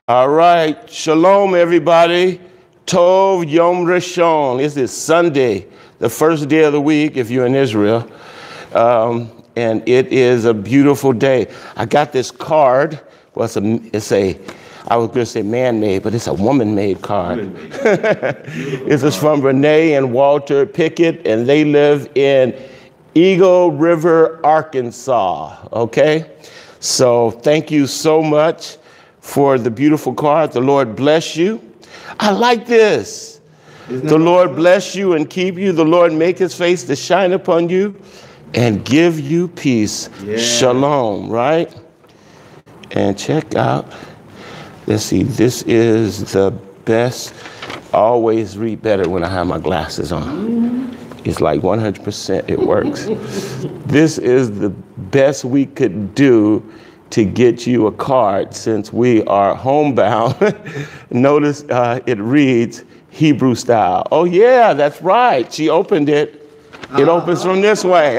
All right. Shalom, everybody. Tov Yom Rishon. This is Sunday, the first day of the week if you're in Israel. And it is a beautiful day. I got this card. Well, I was going to say man-made, but it's a woman-made card. This is from Renee and Walter Pickett, and they live in Eagle River, Arkansas. Okay? So thank you so much for the beautiful card. The Lord bless you. I like this. The Lord bless you and keep you. The Lord make his face to shine upon you and give you peace. Yeah. Shalom, right? And check out, let's see, this is the best. I always read better when I have my glasses on. It's like 100% it works. This is the best we could do to get you a card since we are homebound. Notice it reads Hebrew style. Oh yeah, that's right. She opened it. It opens from this way.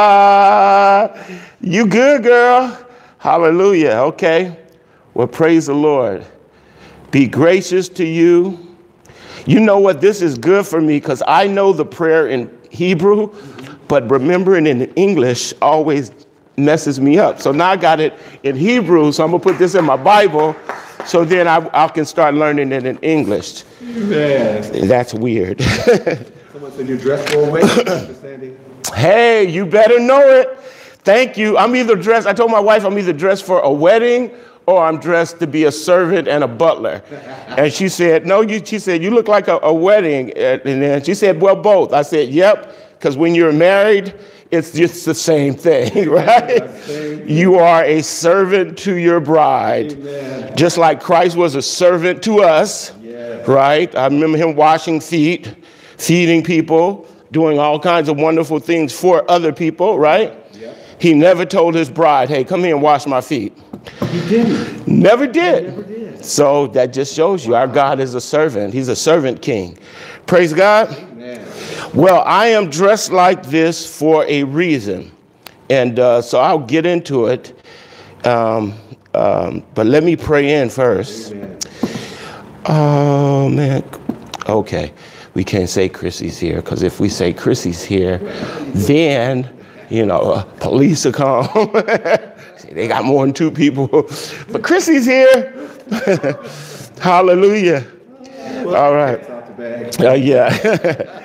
You good, girl. Hallelujah. Okay. Well, praise the Lord. Be gracious to you. You know what? This is good for me because I know the prayer in Hebrew, but remembering in English always messes me up. So now I got it in Hebrew, so I'm going to put this in my Bible, so then I can start learning it in English. Man. That's weird. Someone said you're dressed for a wedding, Mr. Sandy. Hey, you better know it. Thank you. I'm either dressed, I told my wife I'm either dressed for a wedding or I'm dressed to be a servant and a butler. And she said, no, she said, you look like a wedding. And then she said, well, both. I said, yep, because when you're married, it's just the same thing, right? You are a servant to your bride. Amen. Just like Christ was a servant to us, right? I remember him washing feet, feeding people, doing all kinds of wonderful things for other people, right? He never told his bride, hey, come here and wash my feet. He didn't. Never did. So that just shows you our God is a servant. He's a servant king. Praise God. Amen. Well, I am dressed like this for a reason. And so I'll get into it. But let me pray in first. Amen. Oh, man. Okay. We can't say Chrissy's here, because if we say Chrissy's here, then, you know, police will come. They got more than two people. But Chrissy's here. Hallelujah. All right. Yeah.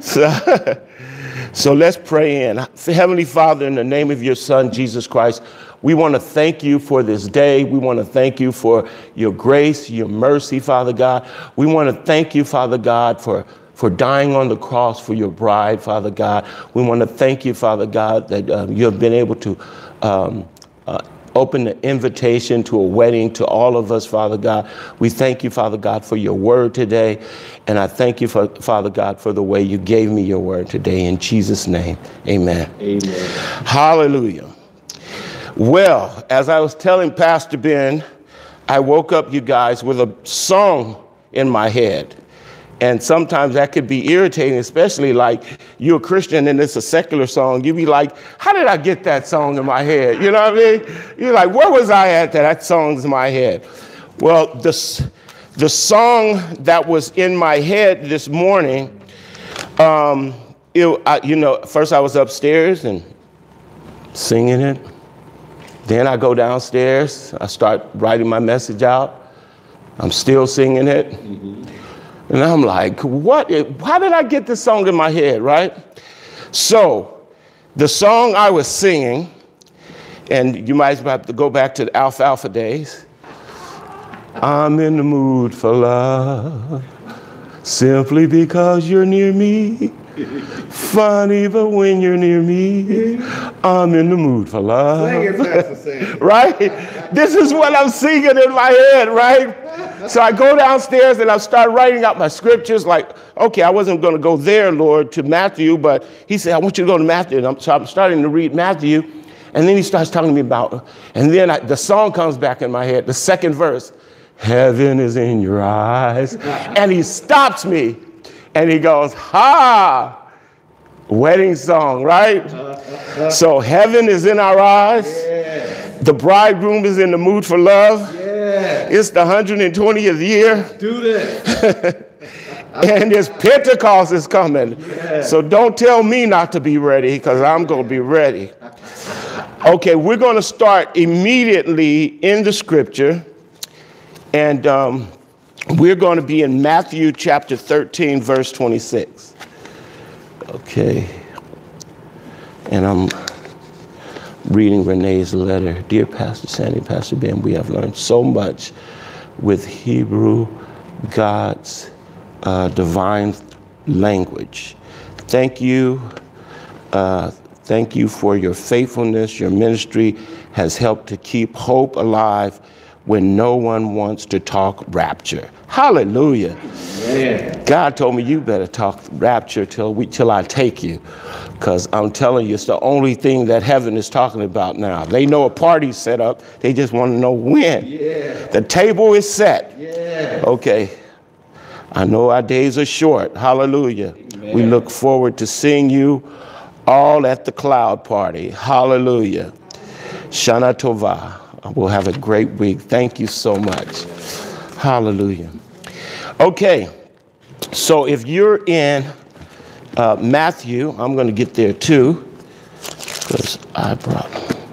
So let's pray in. Heavenly Father, in the name of your Son, Jesus Christ, we want to thank you for this day. We want to thank you for your grace, your mercy, Father God. We want to thank you, Father God, for dying on the cross for your bride, Father God. We want to thank you, Father God, that you have been able to open the invitation to a wedding to all of us, Father God. We thank you, Father God, for your word today. And I thank you, Father God, for the way you gave me your word today. In Jesus' name, amen. Amen. Hallelujah. Well, as I was telling Pastor Ben, I woke up, you guys, with a song in my head. And sometimes that could be irritating, especially like you're a Christian and it's a secular song. You'd be like, how did I get that song in my head? You know what I mean? You're like, where was I at that song's in my head? Well, the song that was in my head this morning, first I was upstairs and singing it. Then I go downstairs. I start writing my message out. I'm still singing it. Mm-hmm. And I'm like, how did I get this song in my head, right? So the song I was singing, and you might have to go back to the Alfalfa days. I'm in the mood for love, simply because you're near me. Funny, but when you're near me, I'm in the mood for love. Sing it, Pastor Sam. Right? This is what I'm singing in my head, right? So I go downstairs and I start writing out my scriptures like, okay, I wasn't going to go there, Lord, to Matthew, but he said, I want you to go to Matthew. And so I'm starting to read Matthew. And then he starts telling me about, and then the song comes back in my head, the second verse, heaven is in your eyes. And he stops me. And he goes, ha, wedding song, right? So heaven is in our eyes. Yeah. The bridegroom is in the mood for love. Yeah. It's the 120th year. Do this. And this Pentecost is coming. So don't tell me not to be ready, because I'm going to be ready. Okay, we're going to start immediately in the scripture. And we're going to be in Matthew chapter 13, verse 26. Okay. And I'm reading Renee's letter. Dear Pastor Sandy, Pastor Ben, we have learned so much with Hebrew, God's divine language. Thank you. Thank you for your faithfulness. Your ministry has helped to keep hope alive when no one wants to talk rapture. Hallelujah. Amen. God told me you better talk rapture till I take you, because I'm telling you, it's the only thing that heaven is talking about now. They know a party's set up. They just want to know when. Yeah. The table is set. Yeah. Okay. I know our days are short. Hallelujah. Amen. We look forward to seeing you all at the cloud party. Hallelujah. Shana Tova. We'll have a great week. Thank you so much. Hallelujah. Okay. So if you're in Matthew, I'm going to get there too, because I brought.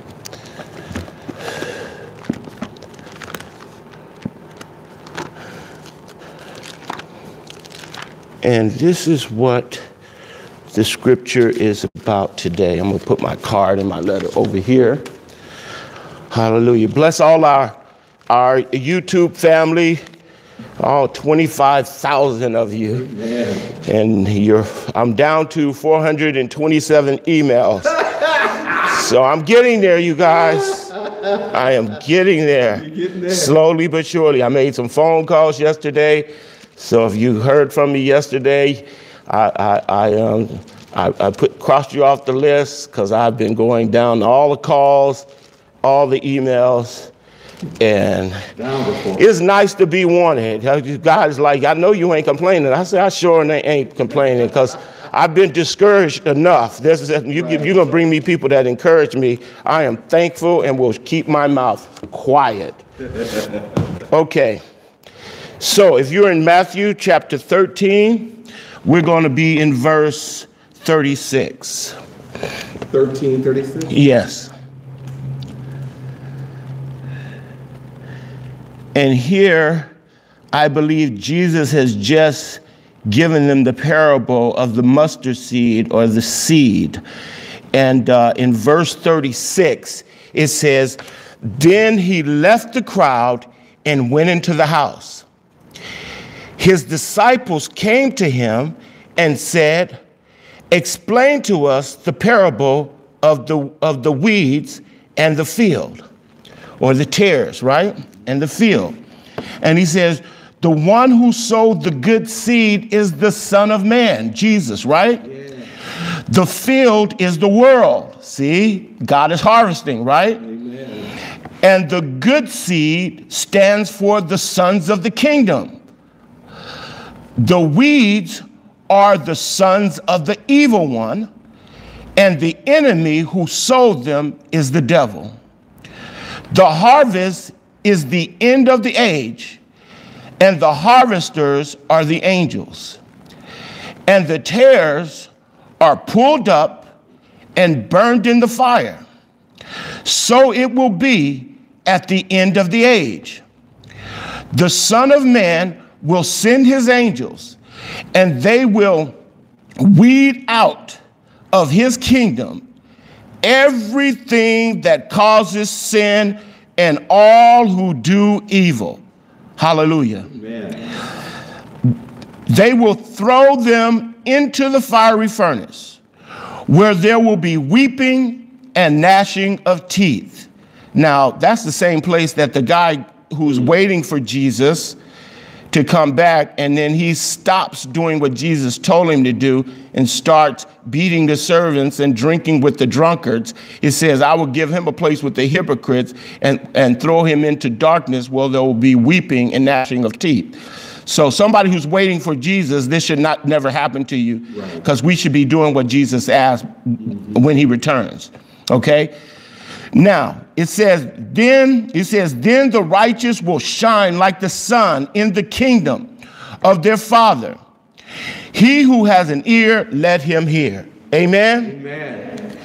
And this is what the scripture is about today. I'm going to put my card and my letter over here. Hallelujah. Bless all our YouTube family, all 25,000 of you. Amen. And I'm down to 427 emails. So I'm getting there, you guys. I am getting there. Slowly but surely. I made some phone calls yesterday. So if you heard from me yesterday, I crossed you off the list, because I've been going down all the calls, all the emails, and it's nice to be wanted. God is like, I know you ain't complaining. I said, I sure ain't complaining, because I've been discouraged enough. You're going to bring me people that encourage me. I am thankful and will keep my mouth quiet. Okay. So if you're in Matthew chapter 13, we're going to be in verse 36. 13:36? Yes. And here, I believe Jesus has just given them the parable of the mustard seed, or the seed. And in verse 36, it says, "Then he left the crowd and went into the house. His disciples came to him and said, 'Explain to us the parable of the weeds and the field,'" or the tares, right? "And the field." And he says, "The one who sowed the good seed is the Son of Man," Jesus, right? Yeah. "The field is the world." See, God is harvesting, right? Amen. "And the good seed stands for the sons of the kingdom. The weeds are the sons of the evil one, and the enemy who sowed them is the devil. The harvest is the end of the age, and the harvesters are the angels. And the tares are pulled up and burned in the fire. So it will be at the end of the age. The Son of Man will send his angels, and they will weed out of his kingdom everything that causes sin and all who do evil." Hallelujah. Amen. "They will throw them into the fiery furnace, where there will be weeping and gnashing of teeth." Now, that's the same place that the guy who's waiting for Jesus to come back, and then he stops doing what Jesus told him to do and starts beating the servants and drinking with the drunkards. It says, "I will give him a place with the hypocrites and throw him into darkness, where there will be weeping and gnashing of teeth." So somebody who's waiting for Jesus, this should never happen to you, because we should be doing what Jesus asked when he returns. Okay? Now, it says, then the righteous will shine like the sun in the kingdom of their Father. He who has an ear, let him hear. Amen? Amen.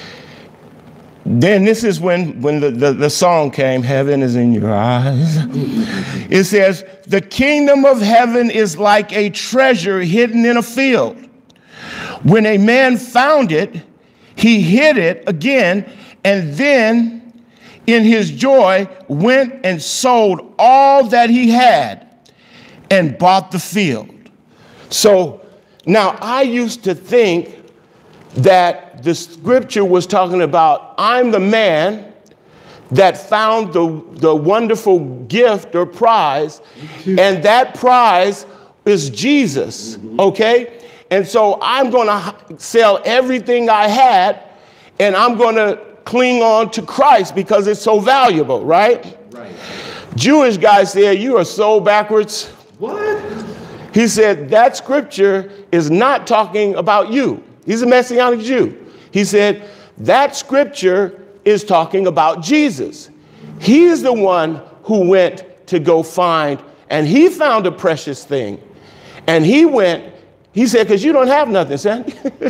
Then this is when the song came, heaven is in your eyes. It says, the kingdom of heaven is like a treasure hidden in a field. When a man found it, he hid it again, and then in his joy went and sold all that he had and bought the field. So now I used to think that the scripture was talking about, I'm the man that found the wonderful gift or prize, and that prize is Jesus, okay? And so I'm going to sell everything I had, and I'm going to cling on to Christ because it's so valuable, right? Right. Jewish guy said, you are so backwards. What? He said, that scripture is not talking about you. He's a Messianic Jew. He said, that scripture is talking about Jesus. He's the one who went to go find, and he found a precious thing. And he went, he said, because you don't have nothing, son.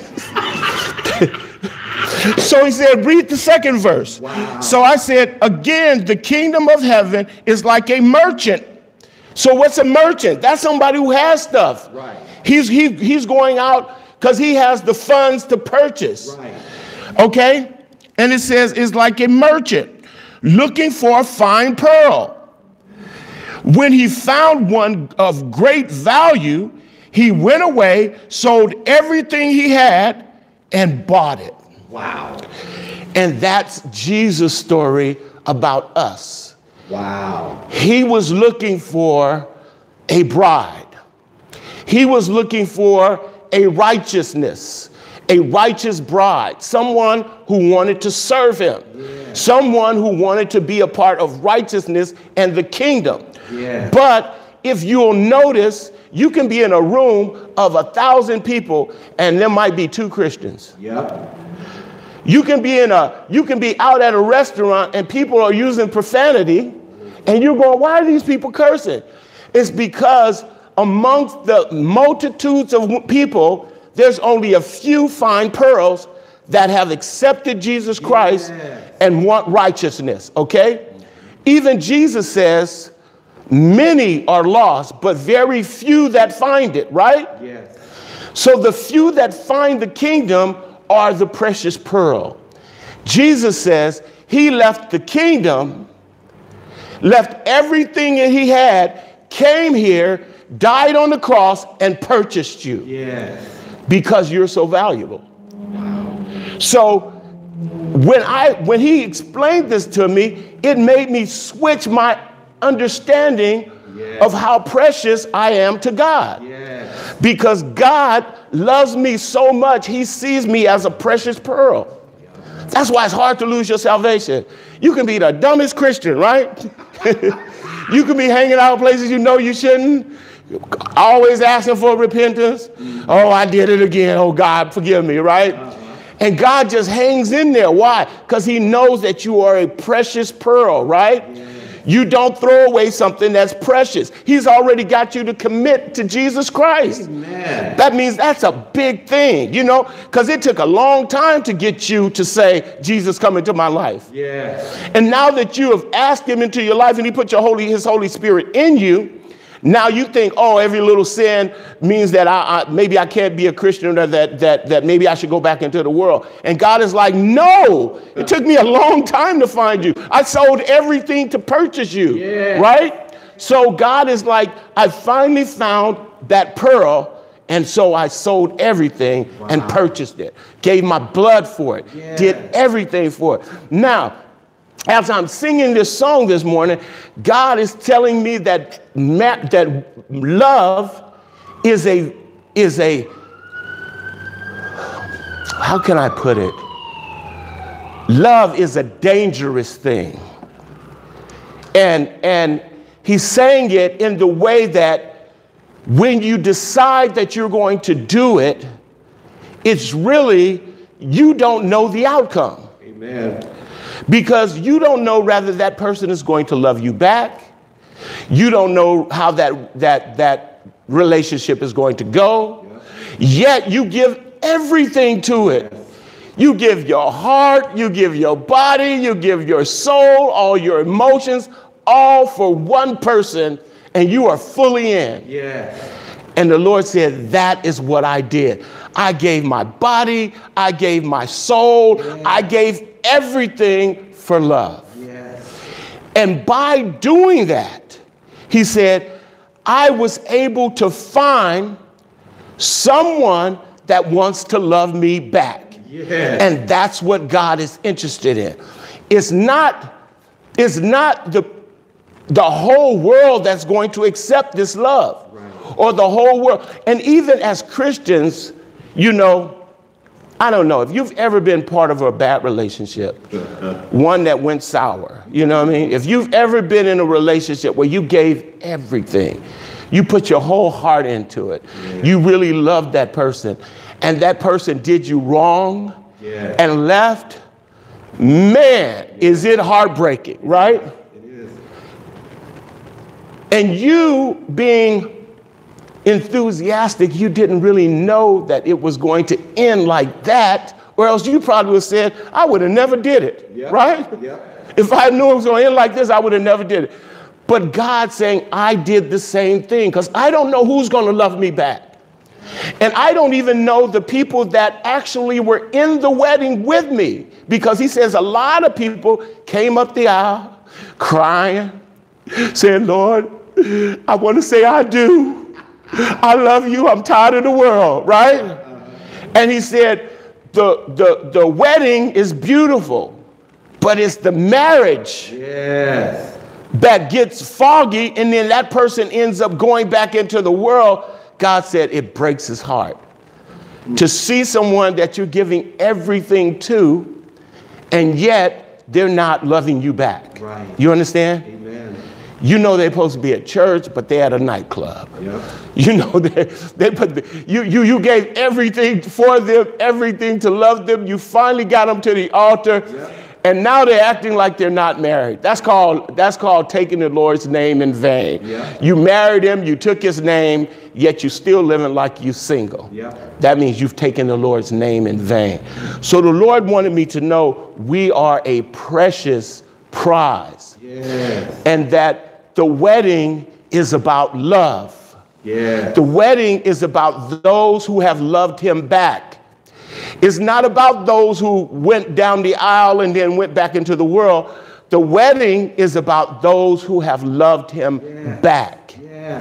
So he said, read the second verse. Wow. So I said, again, the kingdom of heaven is like a merchant. So what's a merchant? That's somebody who has stuff. Right. He's going out because he has the funds to purchase. Right. Okay? And it says, it's like a merchant looking for a fine pearl. When he found one of great value, he went away, sold everything he had, and bought it. Wow. And that's Jesus' story about us. Wow. He was looking for a bride. He was looking for a righteousness, a righteous bride, someone who wanted to serve him, someone who wanted to be a part of righteousness and the kingdom. Yeah. But if you'll notice, you can be in a room of 1,000 people and there might be 2 Christians. Yep. You can be out at a restaurant and people are using profanity and you're going, why are these people cursing? It's because amongst the multitudes of people, there's only a few fine pearls that have accepted Jesus Christ and want righteousness, okay? Even Jesus says, many are lost, but very few that find it, right? Yes. So the few that find the kingdom are the precious pearl. Jesus says he left the kingdom, left everything that he had, came here, died on the cross, and purchased you. Yes. Because you're so valuable. Wow. So when he explained this to me, it made me switch my understanding of how precious I am to God. Yes. Because God loves me so much, he sees me as a precious pearl. That's why it's hard to lose your salvation. You can be the dumbest Christian, right? You can be hanging out places you know you shouldn't, always asking for repentance. Oh, I did it again. Oh, God, forgive me, right? And God just hangs in there. Why? Because he knows that you are a precious pearl, right? You don't throw away something that's precious. He's already got you to commit to Jesus Christ. Amen. That means that's a big thing, you know, because it took a long time to get you to say, Jesus, come into my life. Yes. And now that you have asked him into your life and he put his Holy Spirit in you, now you think, oh, every little sin means that maybe I can't be a Christian, or that maybe I should go back into the world. And God is like, no, it took me a long time to find you. I sold everything to purchase you, right? So God is like, I finally found that pearl, and so I sold everything and purchased it, gave my blood for it, did everything for it. Now, as I'm singing this song this morning, God is telling me that love is a, how can I put it? Love is a dangerous thing. And he's saying it in the way that when you decide that you're going to do it, it's really, you don't know the outcome. Amen. Because you don't know whether that person is going to love you back. You don't know how that relationship is going to go. Yet you give everything to it. You give your heart, you give your body, you give your soul, all your emotions, all for one person, and you are fully in. Yes. And the Lord said, that is what I did. I gave my body, I gave my soul, I gave everything for love. Yes. And by doing that, he said, I was able to find someone that wants to love me back. Yes. And that's what God is interested in. It's not the whole world that's going to accept this love, or the whole world. And even as Christians, you know, I don't know if you've ever been part of a bad relationship, one that went sour, you know what I mean? If you've ever been in a relationship where you gave everything, you put your whole heart into it, you really loved that person, and that person did you wrong and left, man, is it heartbreaking, right? It is. And you being enthusiastic, you didn't really know that it was going to end like that, or else you probably would have said, I would have never did it, right? If I knew it was going to end like this, I would have never did it. But God saying, I did the same thing, because I don't know who's going to love me back. And I don't even know the people that actually were in the wedding with me, because he says a lot of people came up the aisle crying, saying, Lord, I want to say I do. I love you. I'm tired of the world, right? And he said, the wedding is beautiful, but it's the marriage that gets foggy, and then that person ends up going back into the world. God said it breaks his heart to see someone that you're giving everything to, and yet they're not loving you back. Right. You understand? Amen. You know they're supposed to be at church, but they're at a nightclub. You know you gave everything for them, everything to love them. You finally got them to the altar, and now they're acting like they're not married. That's called taking the Lord's name in vain. You married him, you took his name, yet you're still living like you're single. That means you've taken the Lord's name in vain. So the Lord wanted me to know we are a precious prize, and that the wedding is about love. The wedding is about those who have loved him back. It's not about those who went down the aisle and then went back into the world. The wedding is about those who have loved him back,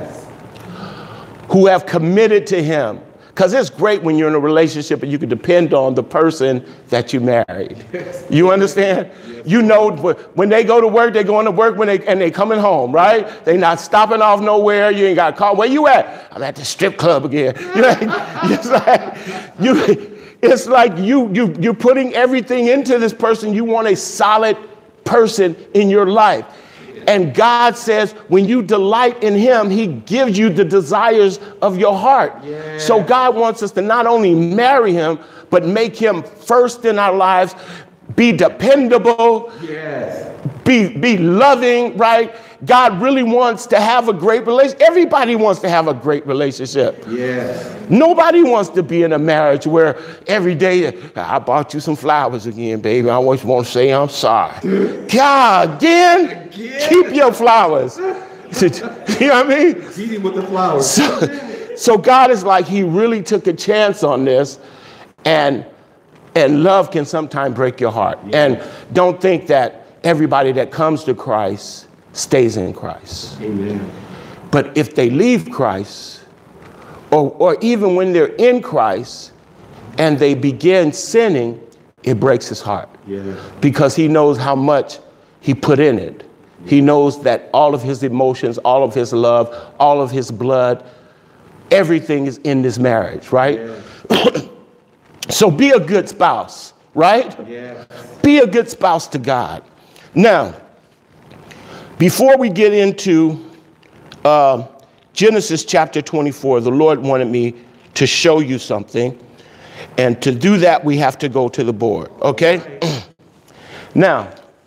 who have committed to him. Because it's great when you're in a relationship and you can depend on the person that you married. You understand? You know, when they go to work, they're going to work and they coming home, right? They're not stopping off nowhere. You ain't got to call. Where you at? I'm at the strip club again. It's like you're putting everything into this person. You want a solid person in your life. And God says, when you delight in him, he gives you the desires of your heart. So God wants us to not only marry him, but make him first in our lives, be dependable, be loving, right? God really wants to have a great relationship. Everybody wants to have a great relationship. Nobody wants to be in a marriage where every day, I bought you some flowers again, baby. I always want to say I'm sorry. God, again? Keep your flowers. You know what I mean? Beat him with the flowers. So God is like, he really took a chance on this, and love can sometimes break your heart. And don't think that everybody that comes to Christ stays in Christ. Amen. But if they leave Christ, or even when they're in Christ and they begin sinning, it breaks his heart. Because he knows how much he put in it. He knows that all of his emotions, all of his love, all of his blood, everything is in this marriage, right? So be a good spouse, right? Be a good spouse to God. Now, before we get into Genesis chapter 24, the Lord wanted me to show you something. And to do that, we have to go to the board, okay? Now,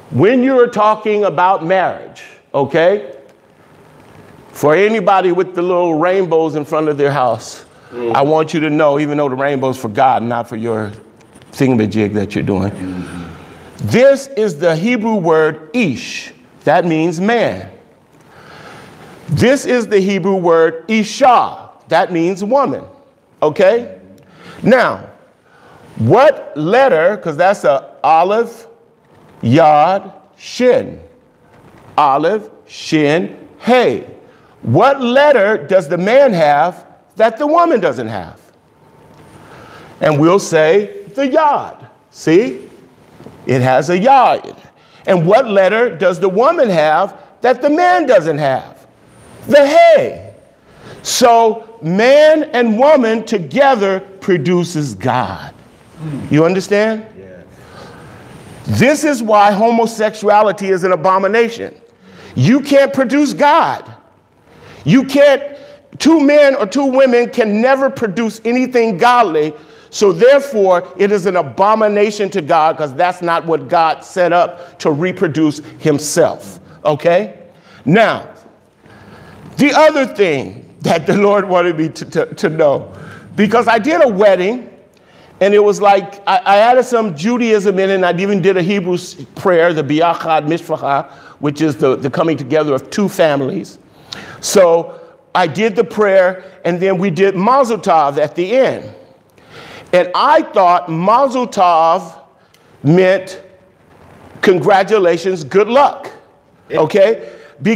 when you're talking about marriage, okay, for anybody with the little rainbows in front of their house, I want you to know, even though the rainbow's for God, not for your thingamajig that you're doing, this is the Hebrew word ish. That means man. This is the Hebrew word isha. That means woman. Okay? Now, what letter, because that's a aleph, yod, shin. Aleph, shin, hey. What letter does the man have that the woman doesn't have? And we'll say the yod. See? It has a yod. And what letter does the woman have that the man doesn't have? The hey. So man and woman together produces God. You understand? Yes. This is why homosexuality is an abomination. You can't produce God. You can't, two men or two women can never produce anything godly. So therefore, it is an abomination to God, because that's not what God set up to reproduce himself. Okay? Now, the other thing that the Lord wanted me to know, because I did a wedding, and it was like, I added some Judaism in it, and I even did a Hebrew prayer, the Biachad Mishpacha, which is the coming together of two families. So I did the prayer, and then we did Mazel Tov at the end. And I thought Mazel Tov meant congratulations, good luck, okay?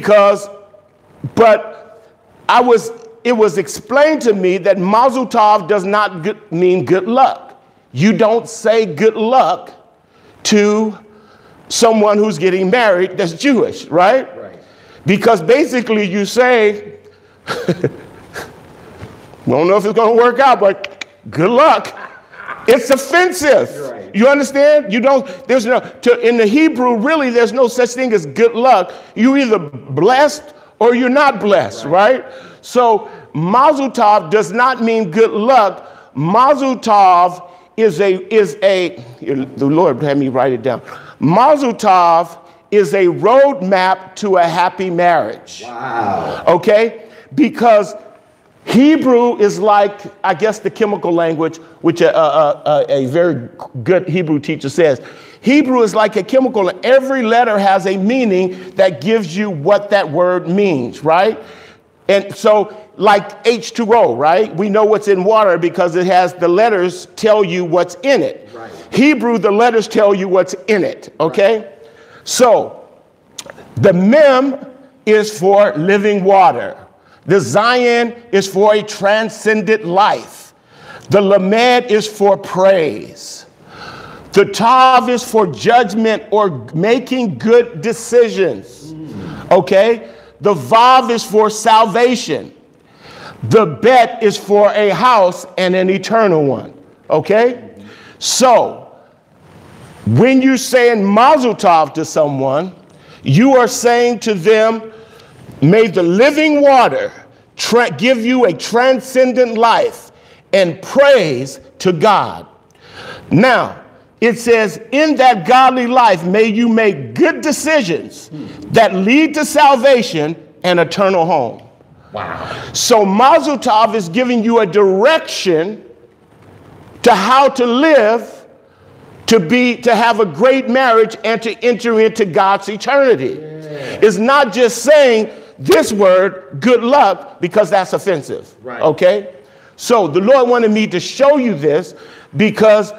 But it was explained to me that Mazel Tov does not mean good luck. You don't say good luck to someone who's getting married that's Jewish, right? Right. Because basically you say, I don't know if it's going to work out, but good luck. It's offensive. Right. You understand? You don't, there's no, in the Hebrew, really, there's no such thing as good luck. You're either blessed or you're not blessed, right? So Mazel Tov does not mean good luck. Mazel Tov is the Lord had me write it down. Mazel Tov is a roadmap to a happy marriage. Wow. Okay? Because Hebrew is like, I guess, the chemical language, which a very good Hebrew teacher says. Hebrew is like a chemical, and every letter has a meaning that gives you what that word means, right? And so, like H2O, right? We know what's in water because it has the letters tell you what's in it. Right. Hebrew, the letters tell you what's in it, okay? Right. So, the Mem is for living water. The Zion is for a transcendent life. The Lamed is for praise. The Tav is for judgment or making good decisions. Okay? The Vav is for salvation. The Bet is for a house and an eternal one. Okay? So, when you're saying Mazel Tov to someone, you are saying to them, may the living water give you a transcendent life and praise to God. Now, it says, in that godly life, may you make good decisions that lead to salvation and eternal home. Wow. So Mazel Tov is giving you a direction to how to live, to have a great marriage and to enter into God's eternity. Yeah. It's not just saying this word, good luck, because that's offensive. Right. Okay? So the Lord wanted me to show you this because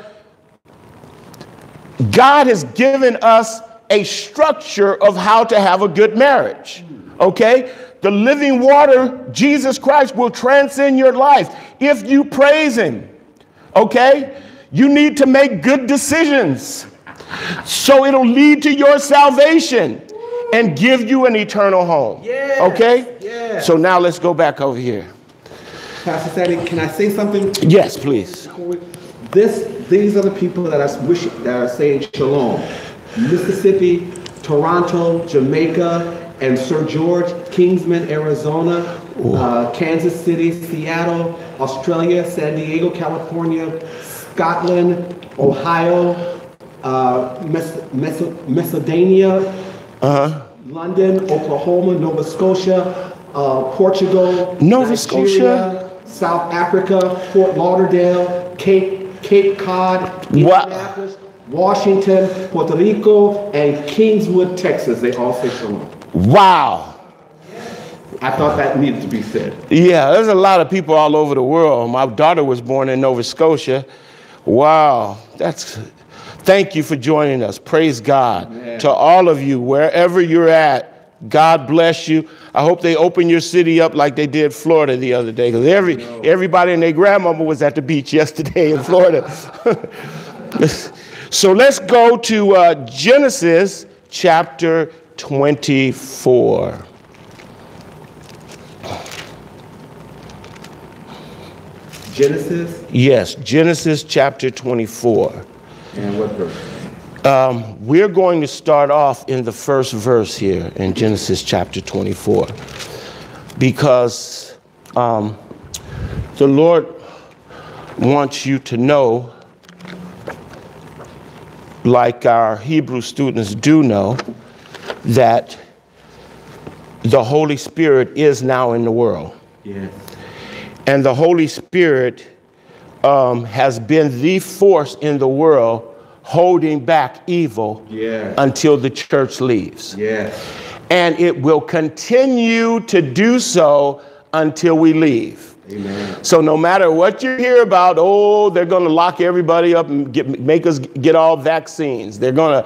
God has given us a structure of how to have a good marriage. Okay? The living water, Jesus Christ, will transcend your life if you praise him. Okay? You need to make good decisions so it'll lead to your salvation and give you an eternal home. Yes, okay? Yes. So now let's go back over here. Pastor Sandy, can I say something? Yes, please. These are the people that are saying shalom. Mississippi, Toronto, Jamaica, and Sir George, Kingsman, Arizona, Kansas City, Seattle, Australia, San Diego, California, Scotland, Ohio, Macedonia, London, Oklahoma, Nova Scotia, Portugal, Nova Nigeria, Scotia? South Africa, Fort Lauderdale, Cape Cod, Indianapolis, Washington, Puerto Rico, and Kingswood, Texas. They all say shalom. Wow. I thought that needed to be said. Yeah, there's a lot of people all over the world. My daughter was born in Nova Scotia. Wow. Thank you for joining us. Praise God. Amen. To all of you, wherever you're at, God bless you. I hope they open your city up like they did Florida the other day, because everybody and their grandmama was at the beach yesterday in Florida. So let's go to Genesis chapter 24. Genesis? Yes, Genesis chapter 24. And what verse? We're going to start off in the first verse here in Genesis chapter 24, because the Lord wants you to know, like our Hebrew students do know, that the Holy Spirit is now in the world. Yes. And the Holy Spirit has been the force in the world holding back evil until the church leaves. Yes. And it will continue to do so until we leave. Amen. So no matter what you hear about, they're going to lock everybody up and make us get all vaccines. They're going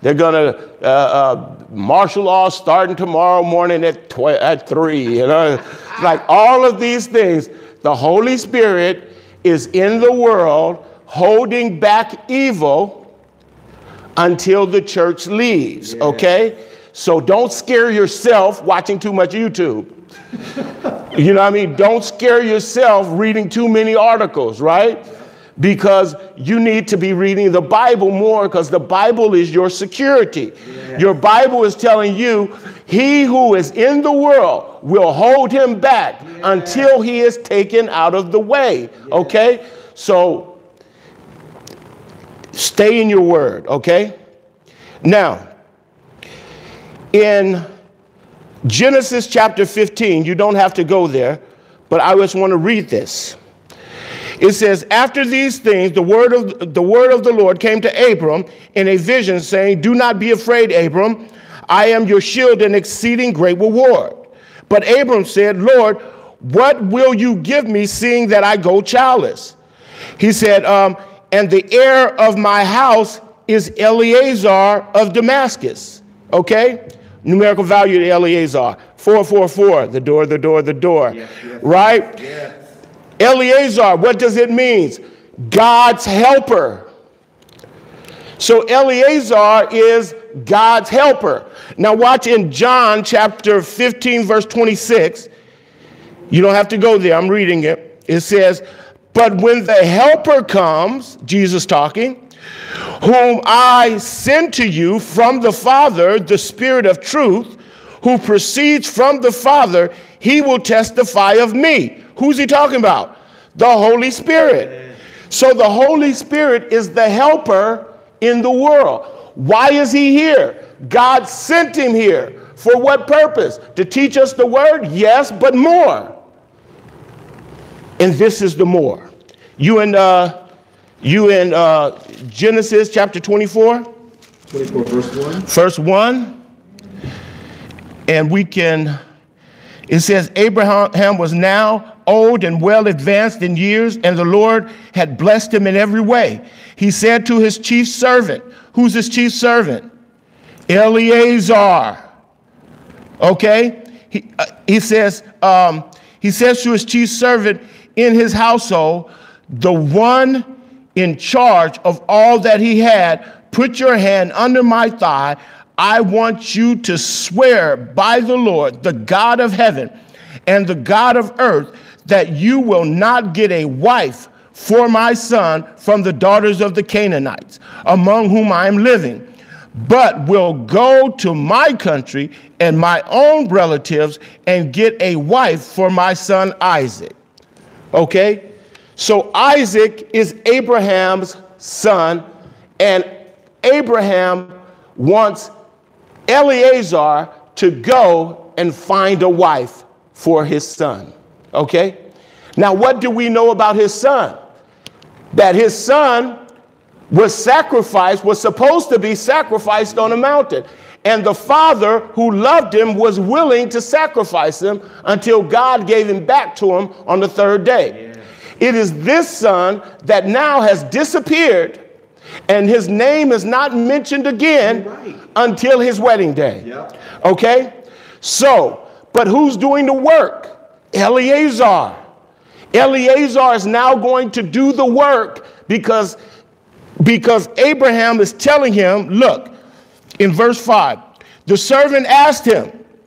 to martial law starting tomorrow morning at 3. You know, like all of these things. The Holy Spirit is in the world holding back evil until the church leaves, okay? So don't scare yourself watching too much YouTube. You know what I mean? Don't scare yourself reading too many articles, right? Because you need to be reading the Bible more, because the Bible is your security. Your Bible is telling you, he who is in the world will hold him back until he is taken out of the way, okay? So stay in your word, okay? Now, in Genesis chapter 15, you don't have to go there, but I just want to read this. It says, after these things, the word of the Lord came to Abram in a vision, saying, do not be afraid, Abram. I am your shield and exceeding great reward. But Abram said, Lord, what will you give me, seeing that I go childless? He said, and the heir of my house is Eleazar of Damascus. Okay? Numerical value to Eleazar. 444, the door, the door, the door. Yes, yes, right? Yes. Eleazar, what does it mean? God's helper. So Eleazar is God's helper. Now watch in John chapter 15, verse 26. You don't have to go there. I'm reading it. It says, but when the helper comes, Jesus talking, whom I send to you from the Father, the Spirit of truth, who proceeds from the Father, he will testify of me. Who's he talking about? The Holy Spirit. So the Holy Spirit is the helper in the world. Why is he here? God sent him here. For what purpose? To teach us the word? Yes, but more. And this is the more. You in Genesis chapter 24? 24, verse 1. Verse 1. And we can, it says, Abraham was now old and well advanced in years, and the Lord had blessed him in every way. He said to his chief servant, who's his chief servant? Eleazar. Okay? He says to his chief servant in his household, the one in charge of all that he had, put your hand under my thigh. I want you to swear by the Lord, the God of heaven and the God of earth, that you will not get a wife for my son from the daughters of the Canaanites, among whom I am living, but will go to my country and my own relatives and get a wife for my son Isaac. Okay? So Isaac is Abraham's son, and Abraham wants Eliezer to go and find a wife for his son. Okay? Now, what do we know about his son? That his son was sacrificed, was supposed to be sacrificed on a mountain. And the father who loved him was willing to sacrifice him until God gave him back to him on the third day. Yeah. It is this son that now has disappeared, and his name is not mentioned again until his wedding day. Yep. Okay? So, but who's doing the work? Eliezer. Eliezer is now going to do the work because Abraham is telling him, look, in verse 5, the servant asked him,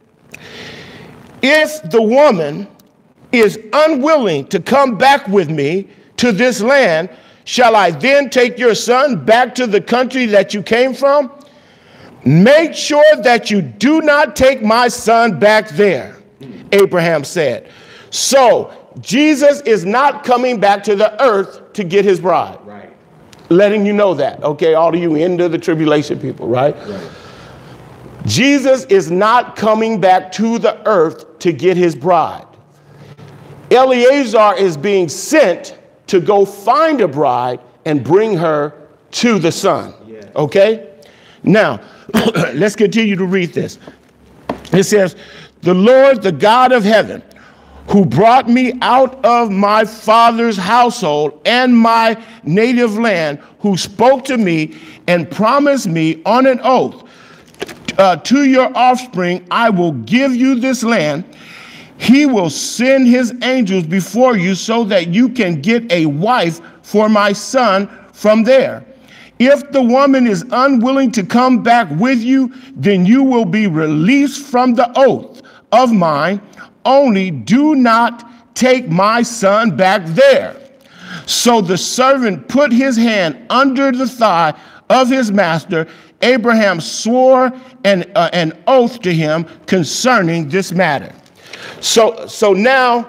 if the woman is unwilling to come back with me to this land, shall I then take your son back to the country that you came from? Make sure that you do not take my son back there, Abraham said. So Jesus is not coming back to the earth to get his bride. Right. Letting you know that, okay, all of you end of the tribulation people, right? Jesus is not coming back to the earth to get his bride. Eliezer is being sent to go find a bride and bring her to the son, okay? Now, let's continue to read this. It says, the Lord, the God of heaven, who brought me out of my father's household and my native land, who spoke to me and promised me on an oath, to your offspring, I will give you this land. He will send his angels before you so that you can get a wife for my son from there. If the woman is unwilling to come back with you, then you will be released from the oath of mine. Only do not take my son back there. So the servant put his hand under the thigh of his master. Abraham swore an oath to him concerning this matter. So now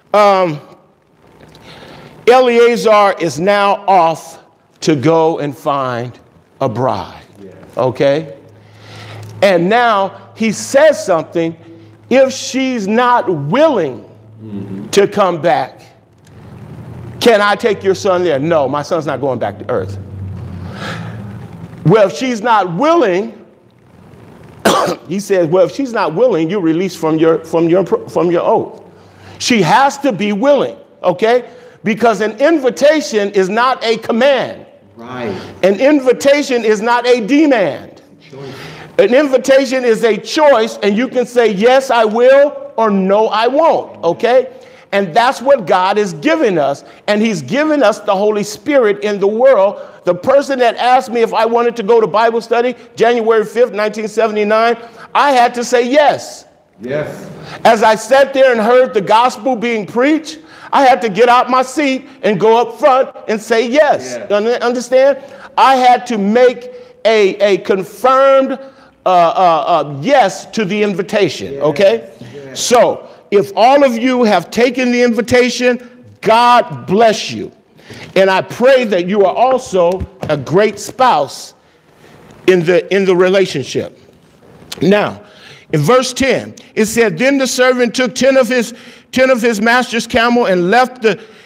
Eliezer is now off to go and find a bride. Okay? And now he says something. If she's not willing to come back, can I take your son there? No, my son's not going back to earth. Well, if she's not willing, he says, well, if she's not willing, you're released from your oath. She has to be willing, okay? Because an invitation is not a command. Right. An invitation is not a demand. An invitation is a choice, and you can say, yes, I will, or no, I won't, okay? And that's what God is giving us, and he's given us the Holy Spirit in the world. The person that asked me if I wanted to go to Bible study January 5th, 1979, I had to say yes. Yes. As I sat there and heard the gospel being preached, I had to get out my seat and go up front and say yes. Understand? I had to make a confirmed yes to the invitation, okay? Yes. So if all of you have taken the invitation, God bless you. And I pray that you are also a great spouse in the relationship. Now, in verse 10, it said, then the servant took 10 of his master's camel and left,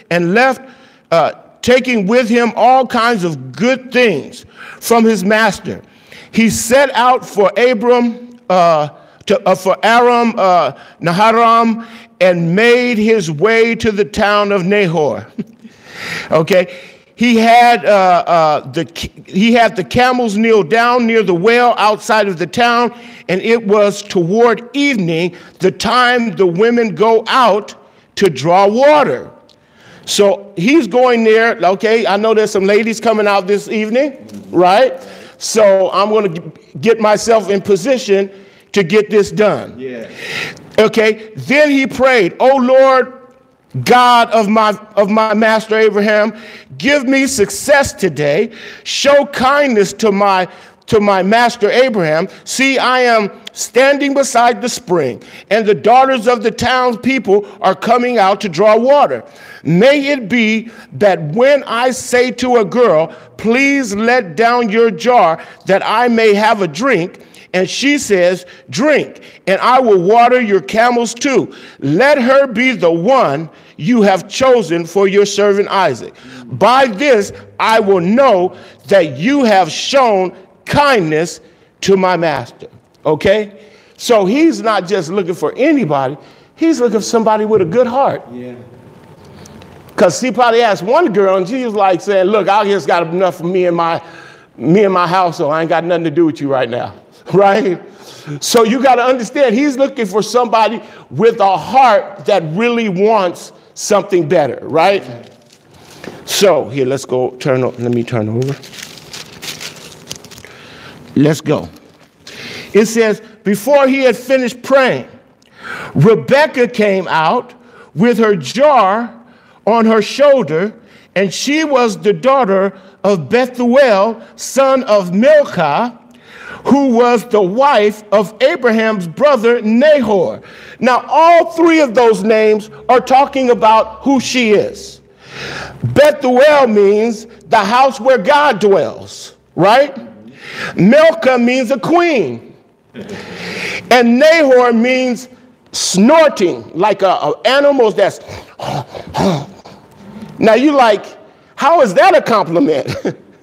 taking with him all kinds of good things from his master. He set out for Aram Naharaim and made his way to the town of Nahor. Okay, he had the camels kneel down near the well outside of the town, and it was toward evening, the time the women go out to draw water. So he's going there. Okay, I know there's some ladies coming out this evening, right? So I'm going to get myself in position to get this done. Yeah. Okay, then he prayed, "O Lord, God of my master Abraham, give me success today. Show kindness to to my master Abraham, see, I am standing beside the spring, and the daughters of the townspeople are coming out to draw water. May it be that when I say to a girl, please let down your jar that I may have a drink, and she says, drink, and I will water your camels too. Let her be the one you have chosen for your servant Isaac. By this I will know that you have shown kindness to my master. Okay? So he's not just looking for anybody. He's looking for somebody with a good heart. Yeah. Because he probably asked one girl, and she was like saying, look, I just got enough for me and my household. I ain't got nothing to do with you right now. Right? So you got to understand, he's looking for somebody with a heart that really wants something better, right? So here, let's go let me turn over. Let's go. It says, before he had finished praying, Rebekah came out with her jar on her shoulder, and she was the daughter of Bethuel, son of Milcah, who was the wife of Abraham's brother Nahor. Now, all three of those names are talking about who she is. Bethuel means the house where God dwells, right? Milcah means a queen. And Nahor means snorting, like animals that's... Now, you like, how is that a compliment?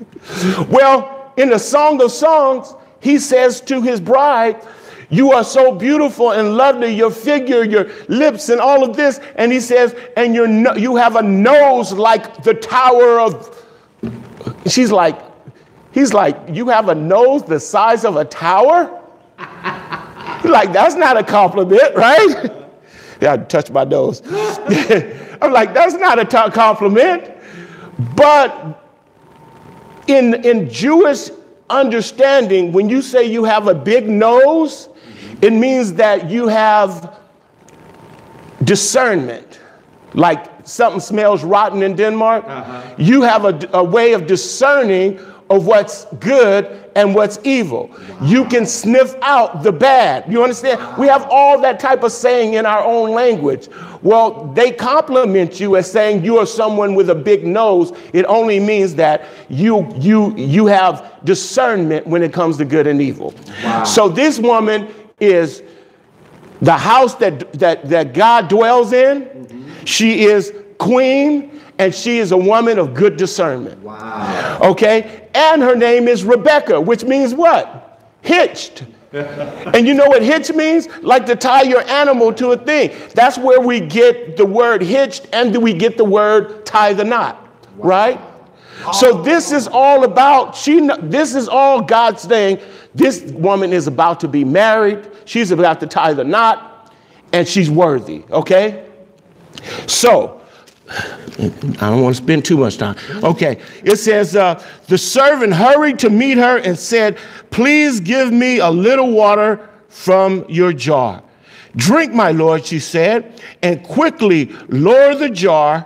Well, in the Song of Songs, he says to his bride, you are so beautiful and lovely, your figure, your lips, and all of this. And he says, and you have a nose like the tower of... He's like, you have a nose the size of a tower? Like, that's not a compliment, right? Yeah, I touched my nose. I'm like, that's not a compliment. But in Jewish understanding, when you say you have a big nose, it means that you have discernment. Like something smells rotten in Denmark. You have a way of discerning of what's good and what's evil. You can sniff out the bad. You understand? We have all that type of saying in our own language. Well, they compliment you as saying you are someone with a big nose. It only means that you have discernment when it comes to good and evil. Wow. So this woman is the house that God dwells in. Mm-hmm. She is queen, and she is a woman of good discernment. Wow. Okay? And her name is Rebekah, which means what? Hitched. And you know what hitch means? Like to tie your animal to a thing. That's where we get the word hitched, and we get the word tie the knot. Wow. Right? So this is all about, this is all God saying, this woman is about to be married. She's about to tie the knot, and she's worthy. Okay? So, I don't want to spend too much time. Okay, it says, the servant hurried to meet her and said, please give me a little water from your jar. Drink, my lord, she said, and quickly lowered the jar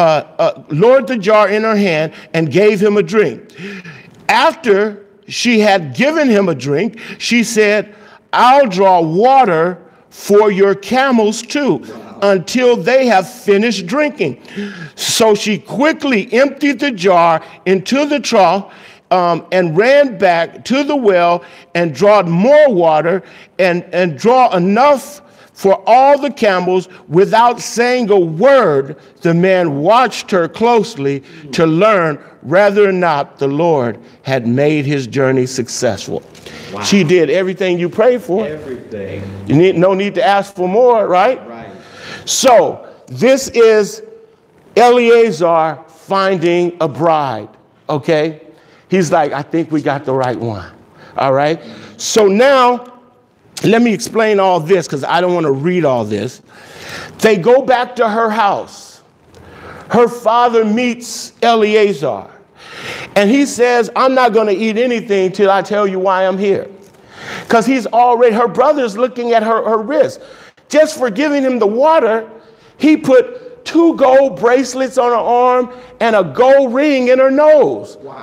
in her hand and gave him a drink. After she had given him a drink, she said, I'll draw water for your camels too, until they have finished drinking. So she quickly emptied the jar into the trough and ran back to the well and drawed more water and draw enough for all the camels. Without saying a word, the man watched her closely to learn whether or not the Lord had made his journey successful. Wow. She did everything you prayed for. Everything. You no need to ask for more, right? Right. So this is Eliezer finding a bride, okay? He's like, I think we got the right one, all right? So now, let me explain all this because I don't want to read all this. They go back to her house. Her father meets Eliezer, and he says, I'm not going to eat anything till I tell you why I'm here. Because her brother's looking at her wrist. Just for giving him the water, he put 2 gold bracelets on her arm and a gold ring in her nose. Wow.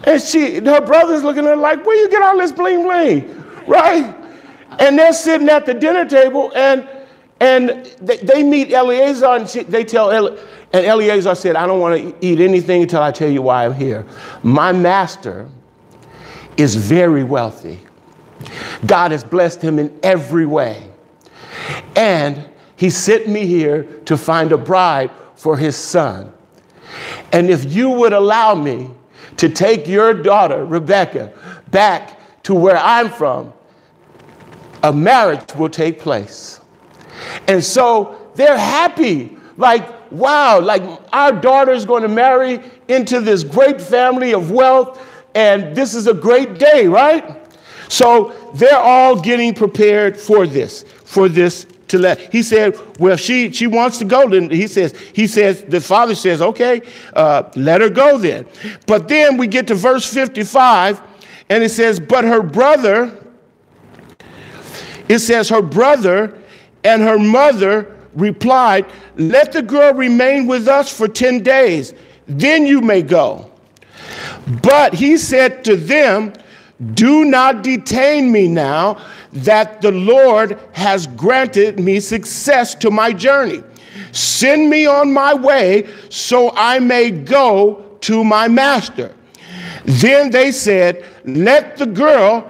And her brother's looking at her like, where you get all this bling bling, right? And they're sitting at the dinner table, and they meet Eleazar, and they tell and Eleazar said, I don't want to eat anything until I tell you why I'm here. My master is very wealthy. God has blessed him in every way. And he sent me here to find a bride for his son. And if you would allow me to take your daughter, Rebecca, back to where I'm from, a marriage will take place. And so they're happy, like, wow, like our daughter's going to marry into this great family of wealth, and this is a great day, right? So they're all getting prepared for this to let. He said, well, she wants to go. Then he says, the father says, okay, let her go then. But then we get to verse 55, and it says, but her brother and her mother replied, let the girl remain with us for 10 days, then you may go. But he said to them, do not detain me now that the Lord has granted me success to my journey. Send me on my way so I may go to my master. Then they said, let the girl,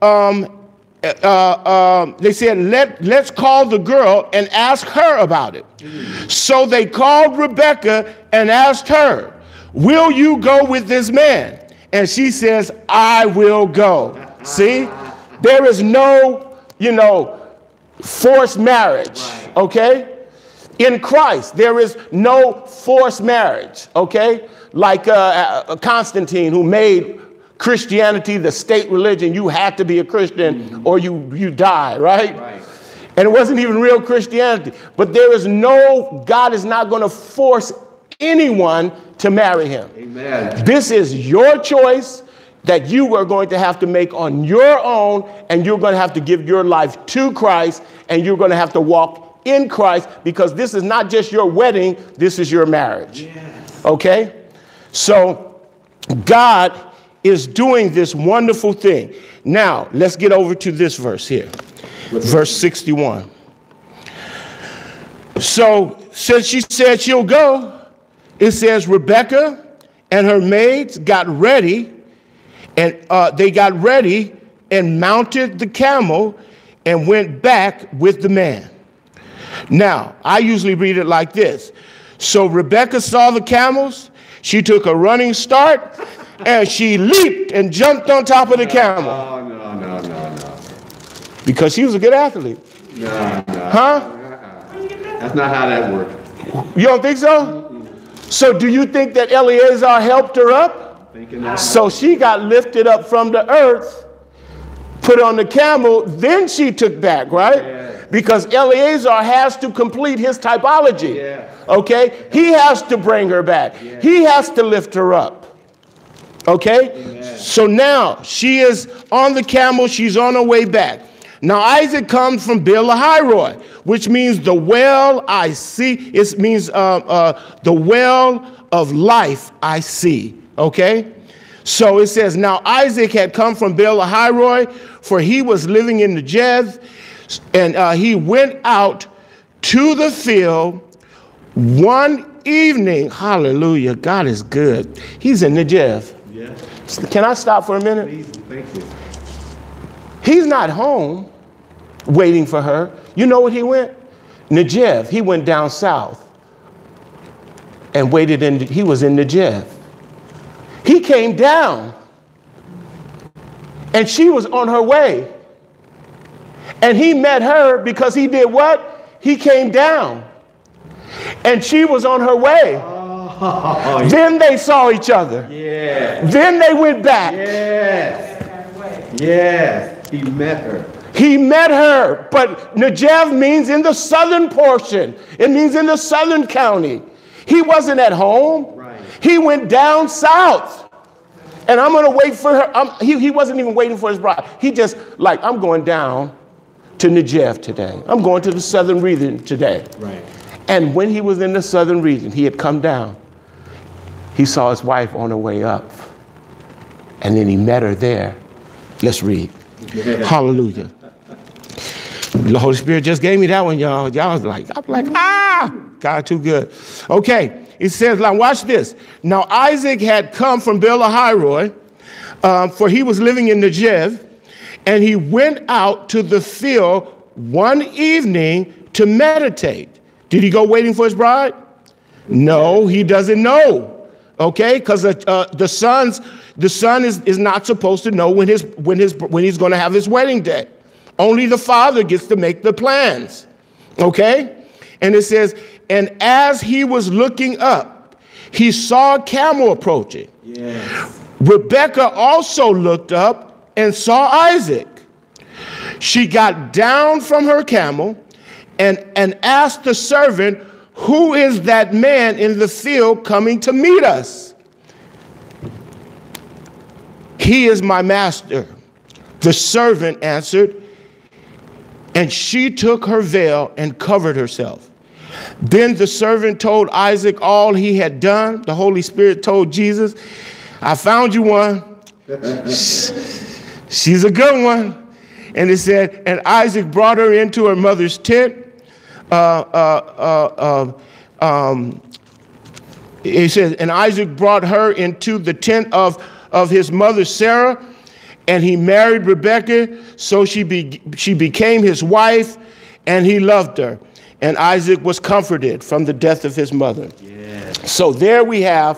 let's call the girl and ask her about it. So they called Rebecca and asked her, will you go with this man? And she says, I will go. See, there is no, forced marriage, okay? In Christ, there is no forced marriage, okay? Like Constantine, who made Christianity the state religion. You had to be a Christian or you die, right? And it wasn't even real Christianity. But there is God is not going to force anyone to marry him. Amen. This is your choice that you are going to have to make on your own, and you're going to have to give your life to Christ, and you're going to have to walk in Christ, because this is not just your wedding, this is your marriage. Yes. Okay? So God is doing this wonderful thing. Now, let's get over to this verse here. Verse 61. So, since she said she'll go, it says Rebecca and her maids got ready, and they got ready and mounted the camel and went back with the man. Now, I usually read it like this. So Rebecca saw the camels, she took a running start, and she leaped and jumped on top of the camel. No. Because she was a good athlete. No. Huh? That's not how that works. You don't think so? So do you think that Eleazar helped her up? So she got lifted up from the earth, put on the camel, then she took back, right? Yeah. Because Eleazar has to complete his typology. Yeah. Okay? He has to bring her back. Yeah. He has to lift her up. Okay? Amen. So now she is on the camel, she's on her way back. Now Isaac comes from Beer-lahai-roi, which means the well I see. It means the well of life I see. Okay? So it says, now Isaac had come from Beer-lahai-roi, for he was living in Negev, and he went out to the field one evening. Hallelujah. God is good. He's in Negev. Yeah. Can I stop for a minute? Please, thank you. He's not home waiting for her. You know what he went? Negev. He went down south and waited he was in Negev. He came down and she was on her way. And he met her because he did what? He came down and she was on her way. Oh, then they saw each other. Yeah. Then they went back. Yes. Yes. He met her. He met her, but Negev means in the southern portion. It means in the southern county. He wasn't at home. Right. He went down south. And I'm going to wait for her. He wasn't even waiting for his bride. He just like, I'm going down to Negev today. I'm going to the southern region today. Right. And when he was in the southern region, he had come down. He saw his wife on her way up. And then he met her there. Let's read. Hallelujah. The Holy Spirit just gave me that one, y'all. Y'all was like, I'm like, God too good. Okay, it says, now watch this. Now Isaac had come from Beer-lahai-roi, for he was living in Negev, and he went out to the field one evening to meditate. Did he go waiting for his bride? No, he doesn't know. Okay, because the son is not supposed to know when he's going to have his wedding day. Only the father gets to make the plans. Okay, and it says, and as he was looking up, he saw a camel approaching. Yes. Rebekah also looked up and saw Isaac. She got down from her camel and asked the servant, who is that man in the field coming to meet us? He is my master. The servant answered, and she took her veil and covered herself. Then the servant told Isaac all he had done. The Holy Spirit told Jesus, I found you one. She's a good one. And it said, and Isaac brought her into her mother's tent. It says, and Isaac brought her into the tent of his mother Sarah, and he married Rebekah, so she became his wife, and he loved her. And Isaac was comforted from the death of his mother. Yes. So there we have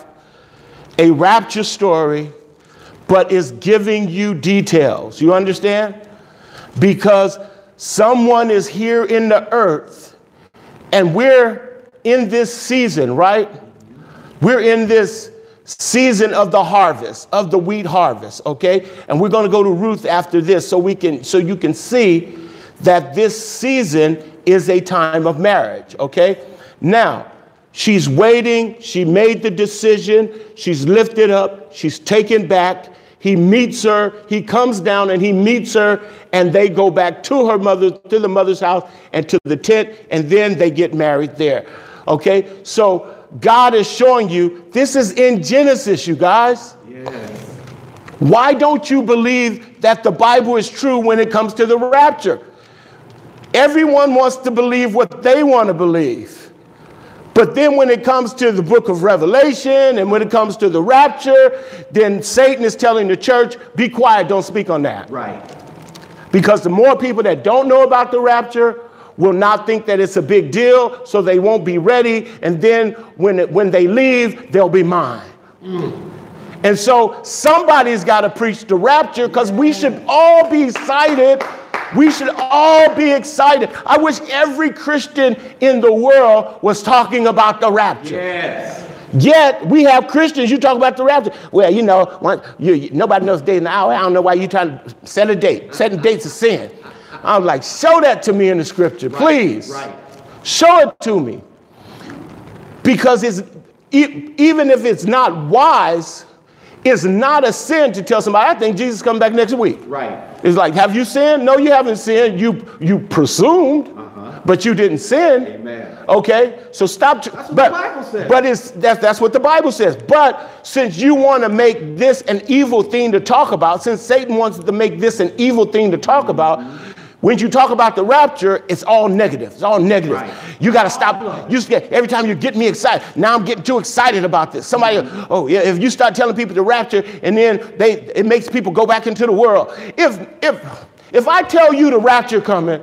a rapture story, but is giving you details. You understand? Because someone is here in the earth, and we're in this season, right? We're in this season of the harvest, of the wheat harvest, okay? And we're going to go to Ruth after this so you can see that this season is a time of marriage, okay? Now, she's waiting. She made the decision. She's lifted up. She's taken back. He meets her. He comes down and he meets her, and they go back to her mother, to the mother's house and to the tent, and then they get married there, okay? So God is showing you, this is in Genesis, you guys. Yes. Why don't you believe that the Bible is true when it comes to the rapture? Everyone wants to believe what they want to believe. But then when it comes to the book of Revelation and when it comes to the rapture, then Satan is telling the church, be quiet, don't speak on that. Right. Because the more people that don't know about the rapture will not think that it's a big deal, so they won't be ready. And then when they leave, they'll be mine. And so somebody's got to preach the rapture, because we should all be excited. We should all be excited. I wish every Christian in the world was talking about the rapture. Yes. Yet we have Christians, you talk about the rapture. Well, you know, nobody knows the day and the hour. I don't know why you're trying to set a date. Setting dates is sin. I'm like, show that to me in the scripture, please. Right. Show it to me. Because even if it's not wise, it's not a sin to tell somebody, I think Jesus is coming back next week. Right. It's like, have you sinned? No, you haven't sinned. You presumed, but you didn't sin. Amen. Okay, so stop. That's what the Bible says. But that's what the Bible says. But since you want to make this an evil thing to talk about, since Satan wants to make this an evil thing to talk about, when you talk about the rapture, it's all negative. It's all negative. Right. You got to stop. Every time you get me excited, now I'm getting too excited about this. Somebody, oh yeah, if you start telling people the rapture, and then it makes people go back into the world. If I tell you the rapture coming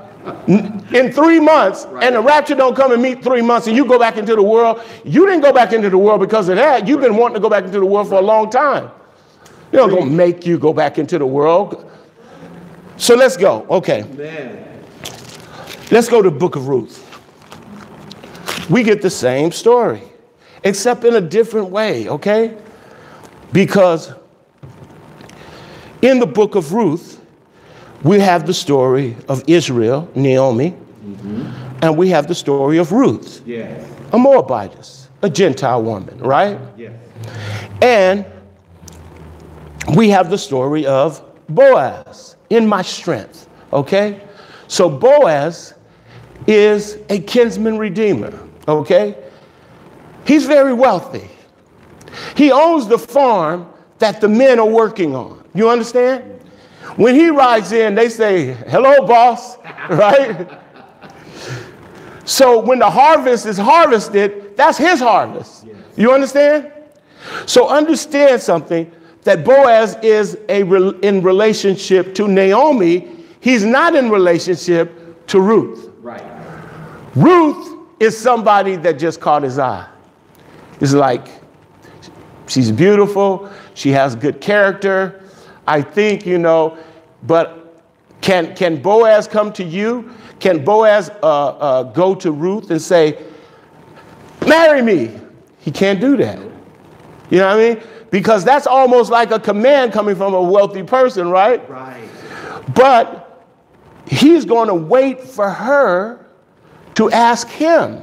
in 3 months, and the rapture don't come and meet 3 months, and you go back into the world, you didn't go back into the world because of that. You've been wanting to go back into the world for a long time. They're not going to make you go back into the world. So let's go. Okay. Amen. Let's go to the book of Ruth. We get the same story, except in a different way, okay? Because in the book of Ruth, we have the story of Israel, Naomi, and we have the story of Ruth, a Moabitess, a Gentile woman, right? Yes. And we have the story of Boaz, in my strength, okay? So Boaz is a kinsman redeemer, okay? He's very wealthy. He owns the farm that the men are working on. You understand? When he rides in, they say, hello, boss, right? So when the harvest is harvested, that's his harvest. You understand? So understand something, that Boaz is in relationship to Naomi. He's not in relationship to Ruth. Right. Ruth is somebody that just caught his eye. It's like, she's beautiful. She has good character. I think, but can Boaz come to you? Can Boaz go to Ruth and say, marry me? He can't do that. You know what I mean? Because that's almost like a command coming from a wealthy person, right? Right. But he's going to wait for her to ask him.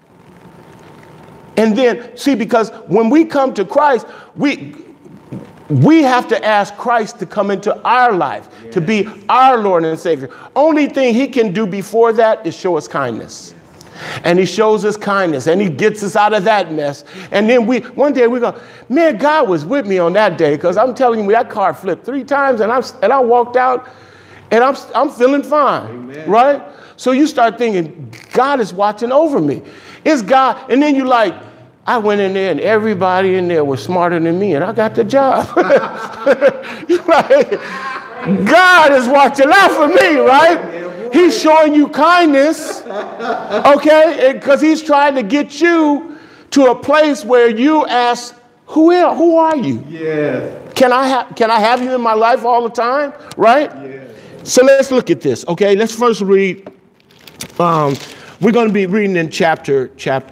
And then, see, because when we come to Christ, we have to ask Christ to come into our life, to be our Lord and Savior. Only thing he can do before that is show us kindness. And he shows us kindness, and he gets us out of that mess. And then one day we go, man, God was with me on that day, because I'm telling you, that car flipped 3 times, and I walked out, and I'm feeling fine. Amen. Right? So you start thinking, God is watching over me. It's God. And then you like, I went in there and everybody in there was smarter than me and I got the job. Right? God is watching out for me, right? He's showing you kindness, okay? Because he's trying to get you to a place where you ask, who are you? Yeah. Can I have you in my life all the time, right? Yeah. So let's look at this, okay? Let's first read. We're going to be reading in chapter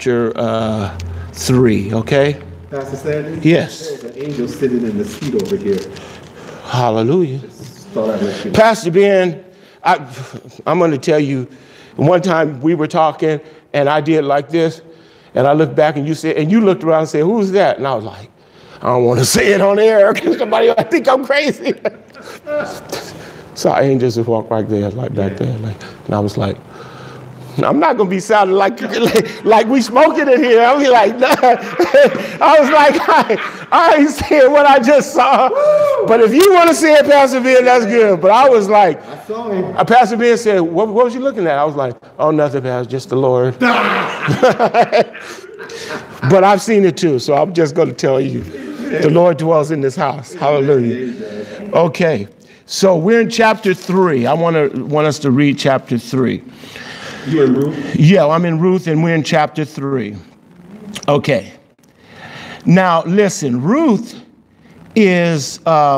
3, okay? Pastor Sandy? Yes. There's an angel sitting in the seat over here. Hallelujah. You know. Pastor Ben, I'm going to tell you, one time we were talking and I did like this, and I looked back and you looked around and said, who's that? And I was like, I don't want to say it on air because somebody might think I'm crazy. So angels just walked right there, like back there, and I was like, I'm not gonna be sounding like we smoking it here. I'll be like, nah. I was like, I ain't saying what I just saw. But if you want to see it, Pastor Ben, that's good. But I was like, I saw him. Pastor Ben said, what was you looking at? I was like, oh, nothing, Pastor, just the Lord. But I've seen it too, so I'm just gonna tell you, the Lord dwells in this house. Hallelujah. Okay, so we're in chapter 3. I want us to read chapter 3. You in Ruth? Yeah, I'm in Ruth, and we're in chapter 3. Okay. Now, listen, Ruth is,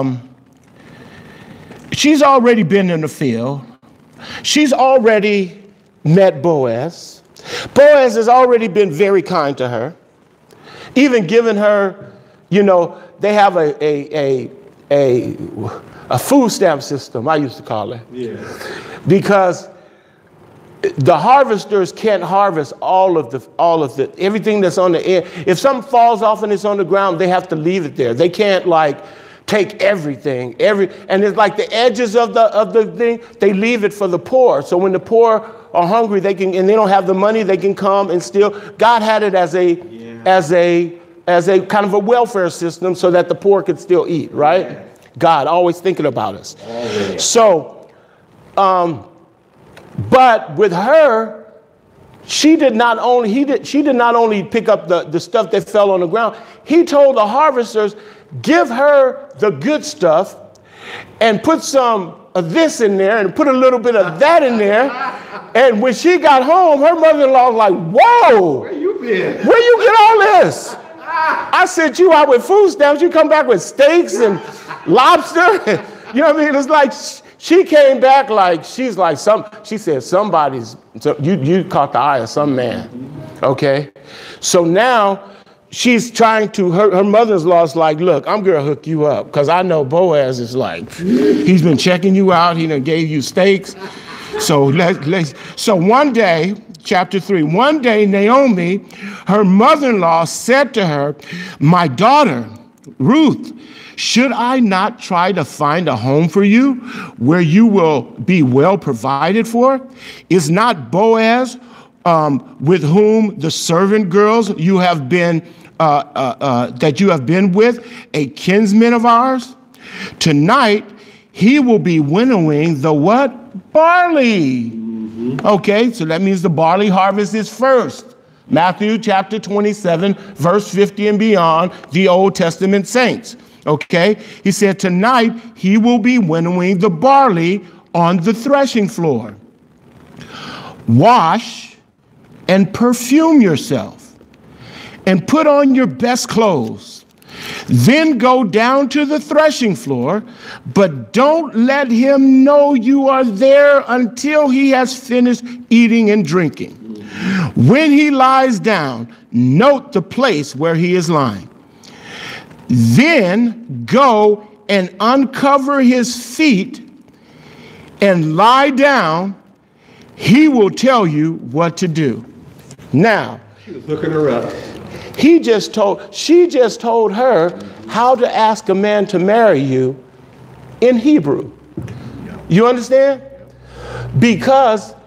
she's already been in the field. She's already met Boaz. Boaz has already been very kind to her, even given her, they have a food stamp system, I used to call it. Yeah. Because the harvesters can't harvest all of the everything that's on the air. If something falls off and it's on the ground, they have to leave it there. They can't take everything. And it's like the edges of the thing, they leave it for the poor. So when the poor are hungry, and they don't have the money, they can come and steal. God had it as a kind of a welfare system so that the poor could still eat, right? Yeah. God always thinking about us. Oh, yeah. So, but with her, she did not only pick up the stuff that fell on the ground. He told the harvesters, give her the good stuff and put some of this in there and put a little bit of that in there. And when she got home, her mother-in-law was like, whoa, where you been? Where you get all this? I sent you out with food stamps. You come back with steaks and lobster. You know what I mean? It's like she came back she said, you caught the eye of some man. Okay. So now she's trying to, her mother-in-law's like, look, I'm going to hook you up because I know Boaz is he's been checking you out. He done gave you steaks. So so one day, chapter 3, one day Naomi, her mother-in-law, said to her, my daughter, Ruth, should I not try to find a home for you where you will be well provided for? Is not Boaz with whom the servant girls you have been that you have been with, a kinsman of ours? Tonight he will be winnowing the what? Barley. Okay, so that means the barley harvest is first. Matthew chapter 27, verse 50 and beyond, the Old Testament saints. Okay, he said tonight he will be winnowing the barley on the threshing floor. Wash and perfume yourself and put on your best clothes. Then go down to the threshing floor, but don't let him know you are there until he has finished eating and drinking. When he lies down, note the place where he is lying. Then go and uncover his feet and lie down. He will tell you what to do. Now, She was looking her up. she just told her how to ask a man to marry you in Hebrew. You understand? Because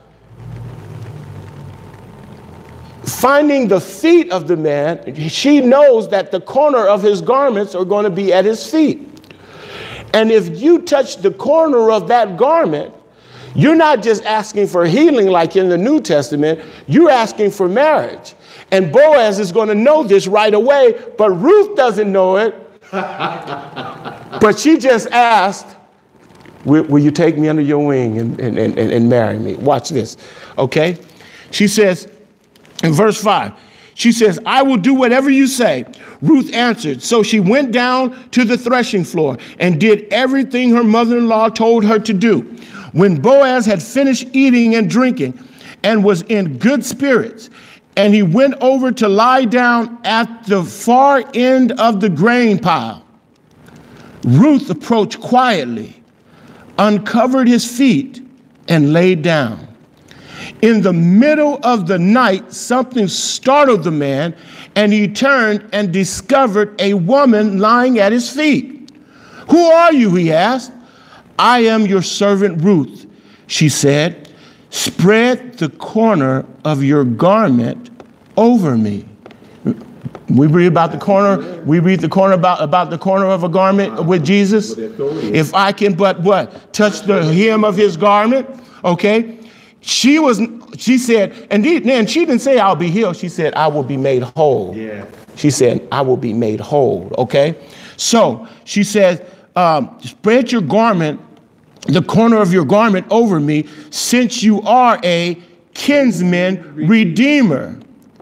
finding the feet of the man, she knows that the corner of his garments are going to be at his feet. And if you touch the corner of that garment, you're not just asking for healing like in the New Testament, you're asking for marriage. And Boaz is going to know this right away, but Ruth doesn't know it. But she just asked, will you take me under your wing and marry me? Watch this, okay? She says, in verse 5, she says, I will do whatever you say. Ruth answered. So she went down to the threshing floor and did everything her mother-in-law told her to do. When Boaz had finished eating and drinking and was in good spirits, and he went over to lie down at the far end of the grain pile, Ruth approached quietly, uncovered his feet, and laid down. In the middle of the night, something startled the man, and he turned and discovered a woman lying at his feet. Who are you? He asked. I am your servant Ruth, she said. Spread the corner of your garment over me. We read about the corner. We read the corner about the corner of a garment with Jesus. If I can but what? Touch the hem of his garment. Okay. She said, and she didn't say I'll be healed. She said, I will be made whole. Yeah. She said, I will be made whole. Okay. So she said, spread your garment, the corner of your garment over me, since you are a kinsman redeemer.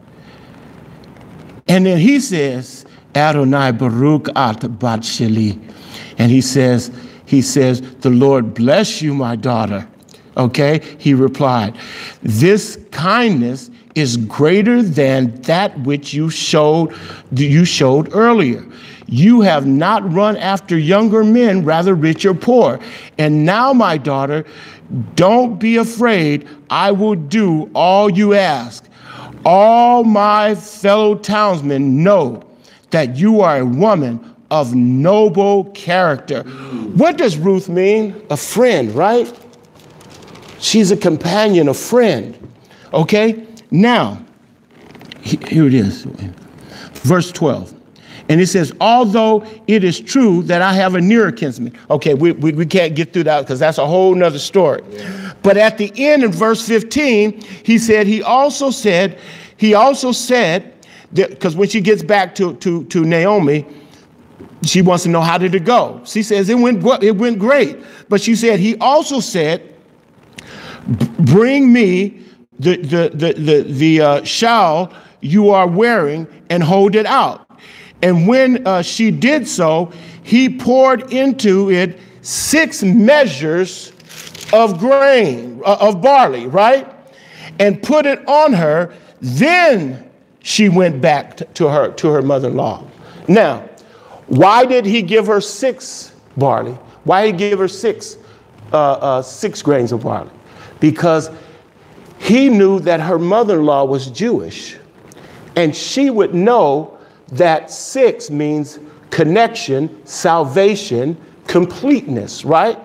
And then he says, Adonai Baruch at bat sheli. And he says, the Lord bless you, my daughter. Okay, he replied, this kindness is greater than that which you showed earlier. You have not run after younger men, rather rich or poor. And now, my daughter, don't be afraid. I will do all you ask. All my fellow townsmen know that you are a woman of noble character. What does Ruth mean? A friend, right? She's a companion, a friend. Okay? Now, here it is. Verse 12. And it says, although it is true that I have a nearer kinsman. Okay, we can't get through that because that's a whole nother story. Yeah. But at the end of verse 15, he also said, that, because when she gets back to Naomi, she wants to know how did it go. She says it went great. But she said, he also said, bring me the shawl you are wearing and hold it out. And when she did so, he poured into it 6 measures of grain, of barley, right? And put it on her. Then she went back to her mother-in-law. Now, why did he give her 6 barley? Why did he give her 6 grains of barley? Because he knew that her mother-in-law was Jewish, and she would know that 6 means connection, salvation, completeness, right?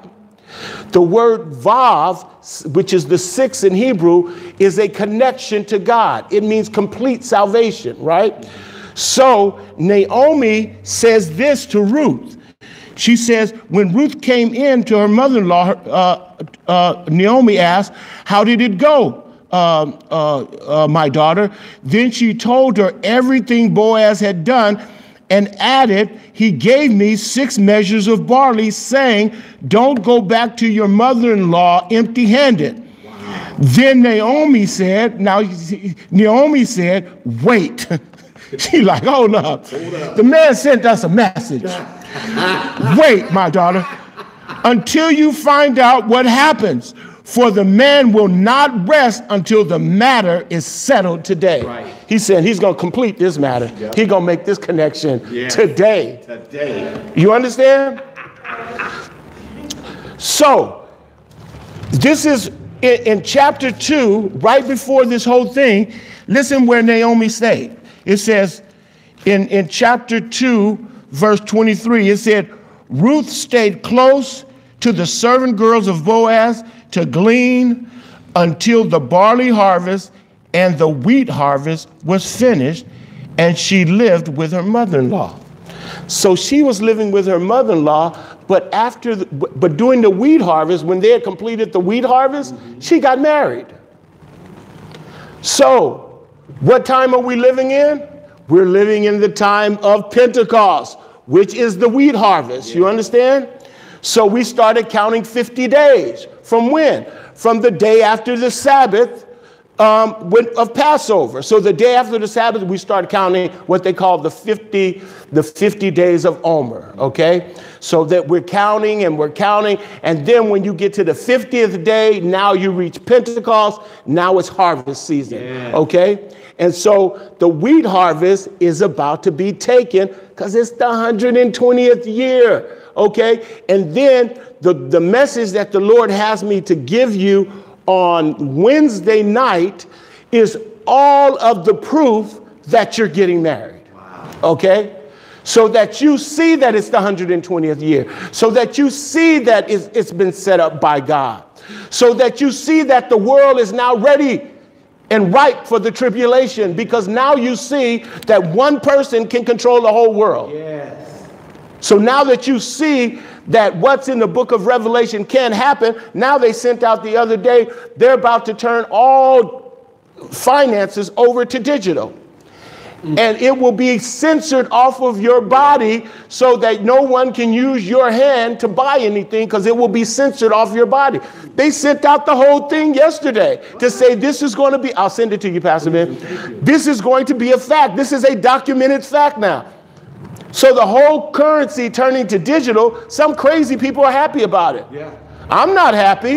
The word vav, which is the 6 in Hebrew, is a connection to God. It means complete salvation, right? So Naomi says this to Ruth. She says, when Ruth came in to her mother-in-law, Naomi asked, how did it go, my daughter? Then she told her everything Boaz had done and added, he gave me 6 measures of barley, saying, don't go back to your mother-in-law empty-handed. Wow. Then Naomi said, wait. She like, hold up. The man sent us a message. Wait, my daughter, until you find out what happens, for the man will not rest until the matter is settled today. Right. He said he's going to complete this matter. Yep. He's going to make this connection today. You understand? So this is in chapter 2, right before this whole thing. Listen where Naomi stayed. It says in chapter 2, verse 23, it said, Ruth stayed close to the servant girls of Boaz to glean until the barley harvest and the wheat harvest was finished, and she lived with her mother-in-law. So she was living with her mother-in-law, but during the wheat harvest, when they had completed the wheat harvest, she got married. So what time are we living in? We're living in the time of Pentecost, which is the wheat harvest. You understand? So we started counting 50 days. From when? From the day after the Sabbath of Passover. So the day after the Sabbath, we started counting what they call the 50 days of Omer. Okay? So that we're counting, and then when you get to the 50th day, now you reach Pentecost. Now it's harvest season. Yeah. Okay? And so the wheat harvest is about to be taken because it's the 120th year. Okay, and then the message that the Lord has me to give you on Wednesday night is all of the proof that you're getting married. Wow. Okay, so that you see that it's the 120th year, so that you see that it's been set up by God, so that you see that the world is now ready and ripe for the tribulation, because now you see that one person can control the whole world. Yes. So now that you see that what's in the book of Revelation can happen, now they sent out the other day, they're about to turn all finances over to digital. And it will be censored off of your body so that no one can use your hand to buy anything, because it will be censored off your body. They sent out the whole thing yesterday to say this is going to be, I'll send it to you, Pastor Ben. This is going to be a fact. This is a documented fact now. So the whole currency turning to digital, some crazy people are happy about it. Yeah. I'm not happy.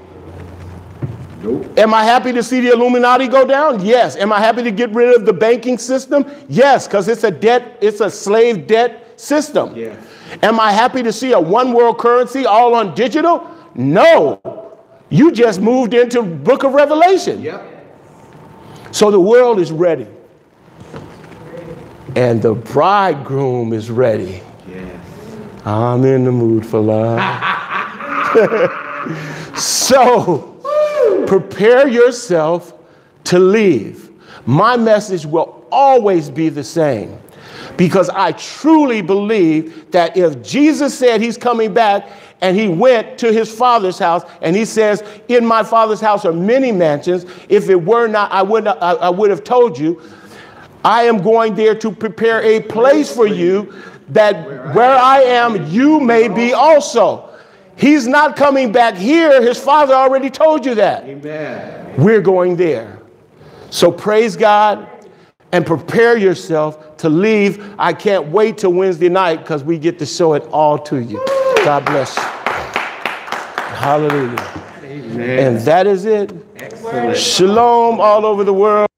Nope. Am I happy to see the Illuminati go down? Yes. Am I happy to get rid of the banking system? Yes, because it's a slave debt system. Yeah. Am I happy to see a one world currency all on digital? No. You just moved into book of Revelation. Yep. So the world is ready. And the bridegroom is ready. Yes. I'm in the mood for love. So prepare yourself to leave. My message will always be the same, because I truly believe that if Jesus said he's coming back and he went to his Father's house and he says, in my Father's house are many mansions, if it were not, I would have told you. I am going there to prepare a place for you, that where I am, you may be also. He's not coming back here. His Father already told you that. Amen. We're going there. So praise God and prepare yourself to leave. I can't wait till Wednesday night, because we get to show it all to you. God bless you. Hallelujah. Amen. And that is it. Excellent. Shalom all over the world.